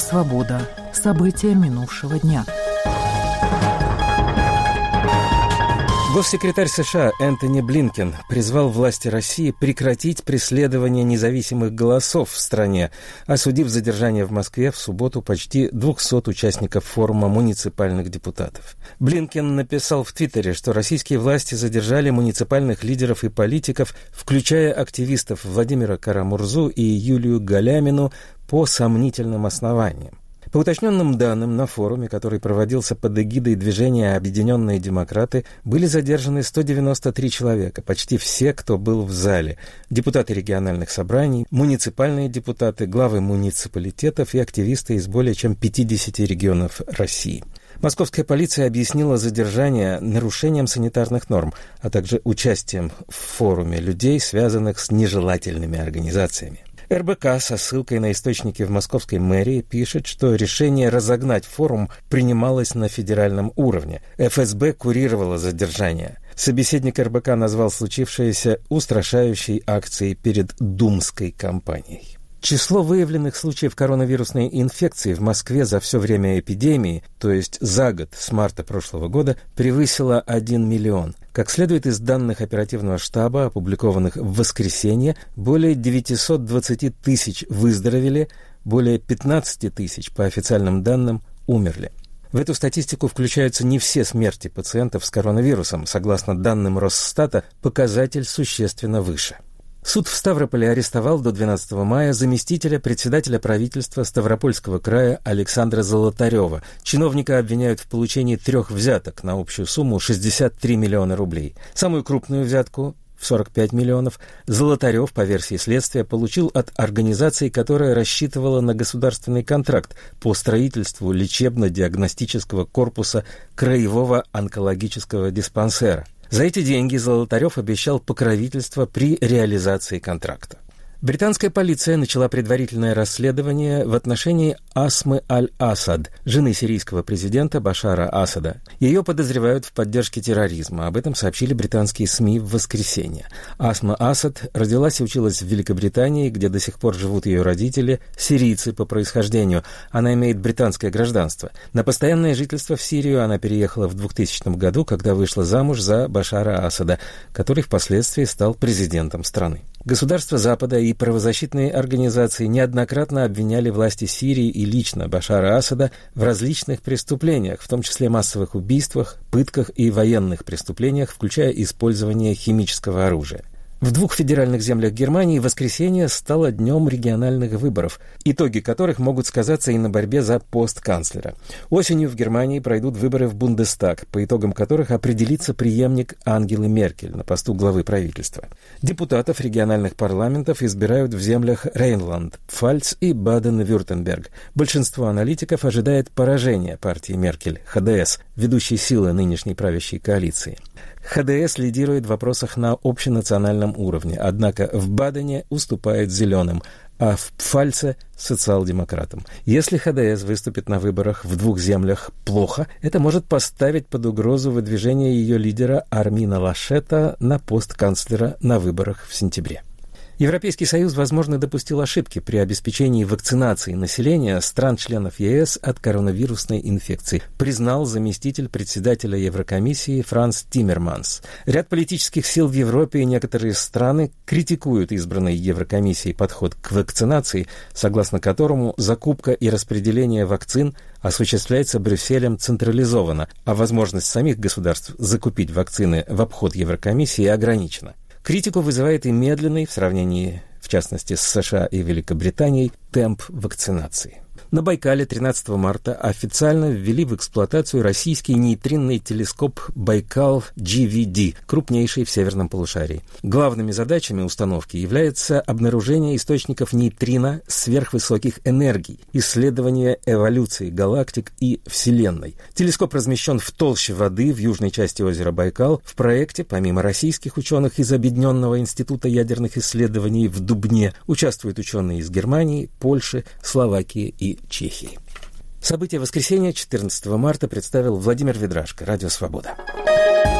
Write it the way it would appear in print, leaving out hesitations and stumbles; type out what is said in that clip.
«Свобода». События минувшего дня. Госсекретарь США Энтони Блинкен призвал власти России прекратить преследование независимых голосов в стране, осудив задержание в Москве в субботу почти 200 участников форума муниципальных депутатов. Блинкен написал в Твиттере, что российские власти задержали муниципальных лидеров и политиков, включая активистов Владимира Кара-Мурзу и Юлию Галямину, по сомнительным основаниям. По уточненным данным, на форуме, который проводился под эгидой движения «Объединенные демократы», были задержаны 193 человека, почти все, кто был в зале. Депутаты региональных собраний, муниципальные депутаты, главы муниципалитетов и активисты из более чем 50 регионов России. Московская полиция объяснила задержание нарушением санитарных норм, а также участием в форуме людей, связанных с нежелательными организациями. РБК со ссылкой на источники в московской мэрии пишет, что решение разогнать форум принималось на федеральном уровне. ФСБ курировало задержание. Собеседник РБК назвал случившееся устрашающей акцией перед думской кампанией. Число выявленных случаев коронавирусной инфекции в Москве за все время эпидемии, то есть за год с марта прошлого года, превысило 1 миллион. Как следует из данных оперативного штаба, опубликованных в воскресенье, более 920 тысяч выздоровели, более 15 тысяч, по официальным данным, умерли. В эту статистику включаются не все смерти пациентов с коронавирусом. Согласно данным Росстата, показатель существенно выше. Суд в Ставрополе арестовал до 12 мая заместителя председателя правительства Ставропольского края Александра Золотарева. Чиновника обвиняют в получении 3 взяток на общую сумму 63 миллиона рублей. Самую крупную взятку в 45 миллионов Золотарев, по версии следствия, получил от организации, которая рассчитывала на государственный контракт по строительству лечебно-диагностического корпуса Краевого онкологического диспансера. За эти деньги Золотарев обещал покровительство при реализации контракта. Британская полиция начала предварительное расследование в отношении Асмы Аль-Асад, жены сирийского президента Башара Асада. Ее подозревают в поддержке терроризма. Об этом сообщили британские СМИ в воскресенье. Асма Асад родилась и училась в Великобритании, где до сих пор живут ее родители, сирийцы по происхождению. Она имеет британское гражданство. На постоянное жительство в Сирию она переехала в 2000 году, когда вышла замуж за Башара Асада, который впоследствии стал президентом страны. Государства Запада и правозащитные организации неоднократно обвиняли власти Сирии и лично Башара Асада в различных преступлениях, в том числе массовых убийствах, пытках и военных преступлениях, включая использование химического оружия. В 2 федеральных землях Германии воскресенье стало днем региональных выборов, итоги которых могут сказаться и на борьбе за пост канцлера. Осенью в Германии пройдут выборы в Бундестаг, по итогам которых определится преемник Ангелы Меркель на посту главы правительства. Депутатов региональных парламентов избирают в землях Рейнланд-Пфальц и Баден-Вюртемберг. Большинство аналитиков ожидает поражения партии Меркель, ХДС, ведущей силы нынешней правящей коалиции. ХДС лидирует в вопросах на общенациональном уровне, однако в Бадене уступает зеленым, а в Пфальце – социал-демократам. Если ХДС выступит на выборах в 2 землях плохо, это может поставить под угрозу выдвижение ее лидера Армина Лашета на пост канцлера на выборах в сентябре. Европейский Союз, возможно, допустил ошибки при обеспечении вакцинации населения стран-членов ЕС от коронавирусной инфекции, признал заместитель председателя Еврокомиссии Франс Тиммерманс. Ряд политических сил в Европе и некоторые страны критикуют избранный Еврокомиссией подход к вакцинации, согласно которому закупка и распределение вакцин осуществляется Брюсселем централизованно, а возможность самих государств закупить вакцины в обход Еврокомиссии ограничена. Критику вызывает и медленный, в сравнении, в частности, с США и Великобританией, темп вакцинации. На Байкале 13 марта официально ввели в эксплуатацию российский нейтринный телескоп Байкал-GVD, крупнейший в северном полушарии. Главными задачами установки является обнаружение источников нейтрино сверхвысоких энергий, исследование эволюции галактик и Вселенной. Телескоп размещен в толще воды в южной части озера Байкал. В проекте, помимо российских ученых из Объединенного института ядерных исследований в Дубне, участвуют ученые из Германии, Польши, Словакии и Чехии. События воскресенья 14 марта представил Владимир Ведрашко, Радио Свобода.